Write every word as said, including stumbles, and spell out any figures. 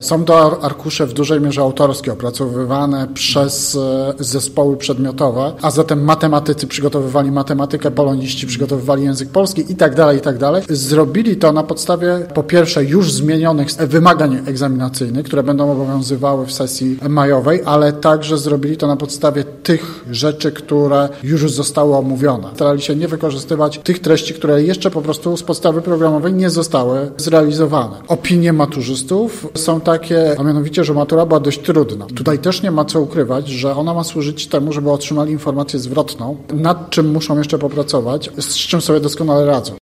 Są to arkusze w dużej mierze autorskie, opracowywane przez zespoły przedmiotowe, a zatem matematycy przygotowywali matematykę, poloniści przygotowywali język polski i tak dalej, i tak dalej. Zrobili to na podstawie po pierwsze już zmienionych wymagań egzaminacyjnych, które będą obowiązywały w sesji majowej, ale także zrobili to na podstawie tych rzeczy, które już zostały omówione. Starali się nie wykorzystywać tych treści, które jeszcze po prostu z podstawy programowej nie zostały zrealizowane. Opinie maturzystów są takie, a mianowicie, że matura była dość trudna. Tutaj też nie ma co ukrywać, że ona ma służyć temu, żeby otrzymali informację zwrotną, nad czym muszą jeszcze popracować, z czym sobie doskonale radzą.